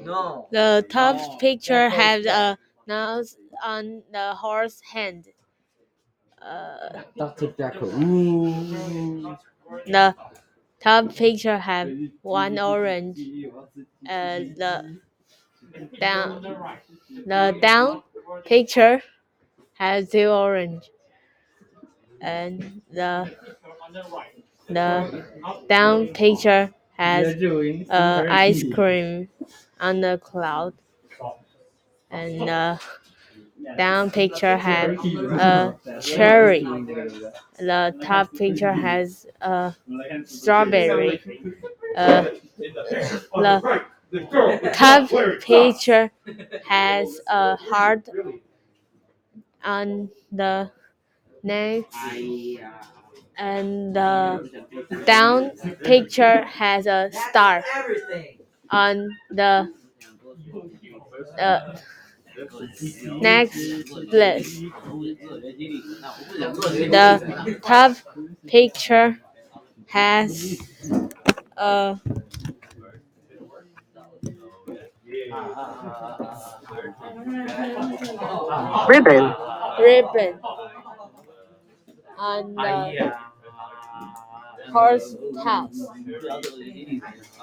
The top picture has a nose on the horse hand. Dr. Jekyll. Ooh. The top picture has one orange. The down the down picture has two orange, and the down picture has ice cream on the cloud, and the down picture has a cherry. The top picture has a strawberry. The top picture has a heart on the neck, and the down picture has a star on the next list. The top picture has a Ribbon. ribbon on the horse house.